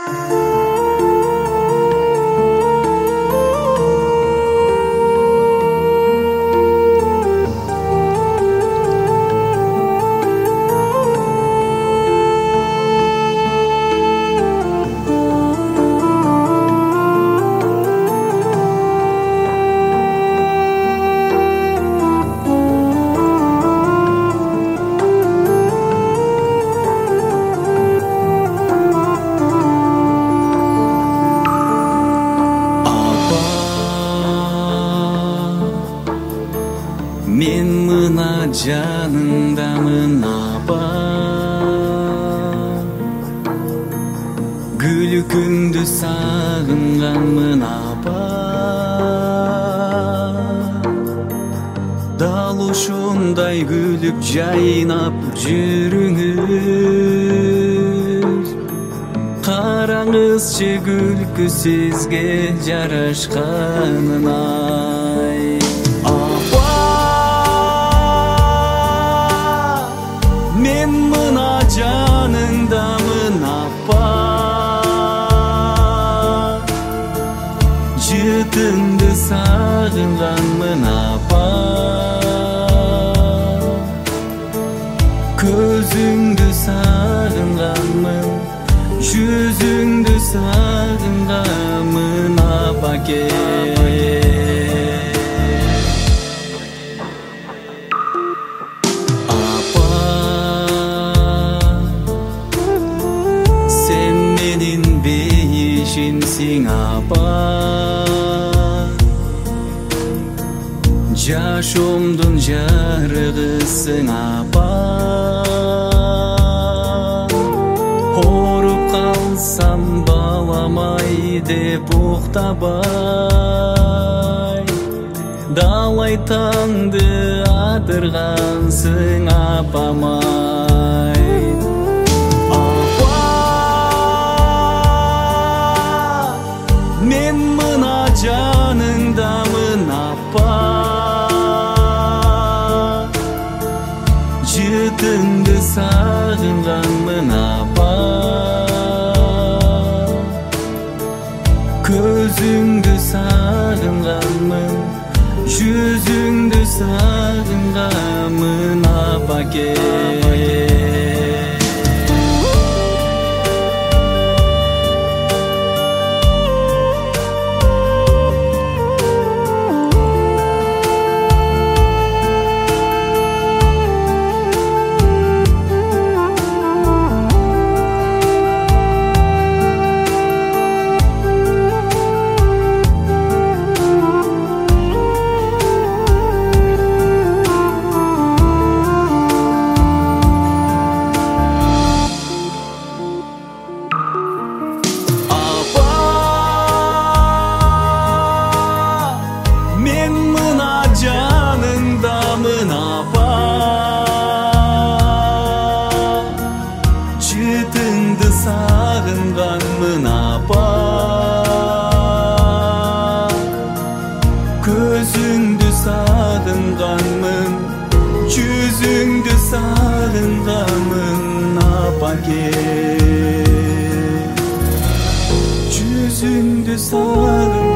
Мен мына жаныңдамын апа, күлкіңді сағынғанмын апа. Дал ушундай күлүп жайнап жүрүңүз, караңызчы күлкү сизге жарашканын ай. Мен мына жаныңдамын апа, жытыңды сағынғанмын апа, көзіңді сағынғанмын, жүзіңді сағынғанмын апаке. Бейишинсиң апа, жашоомдун жарыгысың апа. Ооруп калсам баламай деп уктабай, далай таңды атыргансың апамай. Мен мына жаныңдамын апа, жытыңды сағынғанмын апа, көзіңді сағынғанмын, жүзіңді сағынғанмын апаке. Мен мына жаныңдамын апа, жытыңды сағынғанмын апа, көзіңді сағынғанмын, жүзіңді сағынғанмын апаке. Жүзіңді сағынғанмын,